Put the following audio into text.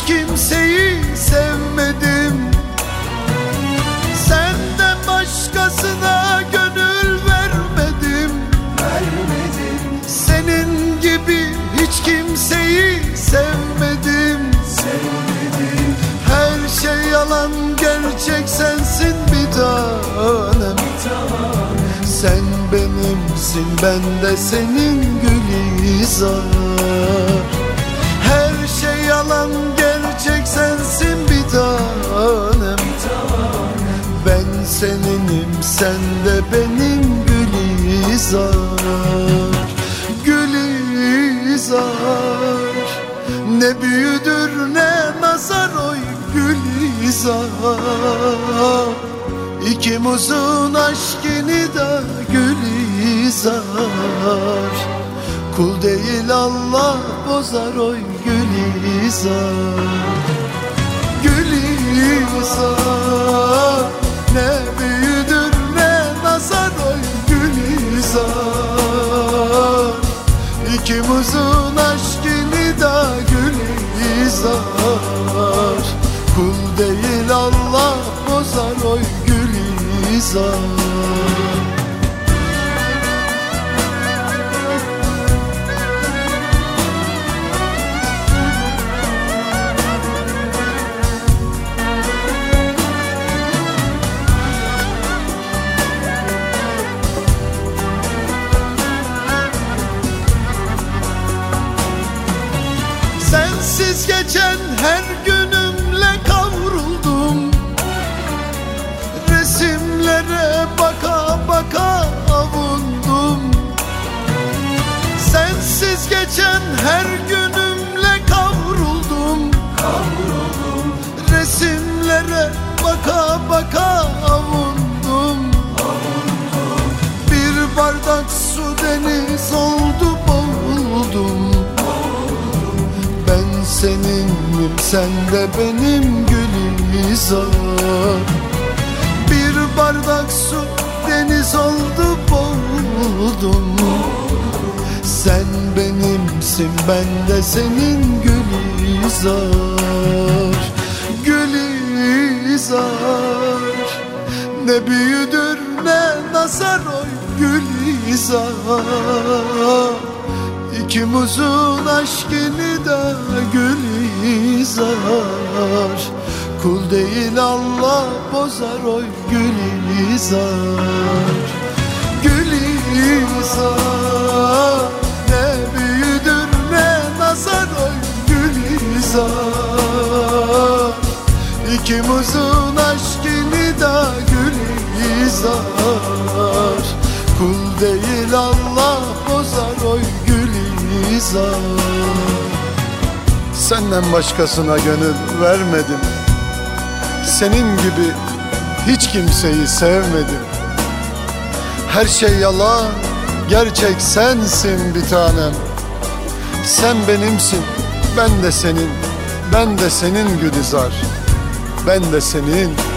kimseyi sevmedim. Senden başkasına gönül vermedim. Senin gibi hiç kimseyi sevmedim. Her şey yalan, gerçek sensin bir tanem. Sen benimsin, ben de senin Gülizar. Her şey yalan, gerçek sensin bir tanem. Ben seninim, sen de benim Gülizar. Gülizar, ne büyüdür ne nazar oy Gülizar. İkimizin aşkını da Gülizar. Kul değil Allah bozar oy Gülizar. Gülizar, ne büyüdür ne nazar oy Gülizar. İkimizin aşkını da Gülizar. Kul değil Allah bozar oy Gülizar. Sensiz geçen her günümle kavruldum. Resimlere baka baka avundum. Sensiz geçen her günümle kavruldum. Resimlere baka baka avundum. Bir bardak su deniz oldu, boğuldum. Ben seninim, sen de benim Gülizar. Bir bardak su deniz oldu, boğuldum. Sen benimsin, ben de senin Gülizar. Gülizar, ne büyüdür ne nazar oy Gülizar. İkimizin aşkını da Gülizar. Kul değil Allah bozar oy Gülizar. Gülizar, ne büyüdür ne nazar oy Gülizar. İkimizin aşkını da Gülizar. Kul değil Allah bozar oy Gülizar. Senden başkasına gönül vermedim. Senin gibi hiç kimseyi sevmedim. Her şey yalan, gerçek sensin bir tanem. Sen benimsin, ben de senin, ben de senin Gülizar. Ben de senin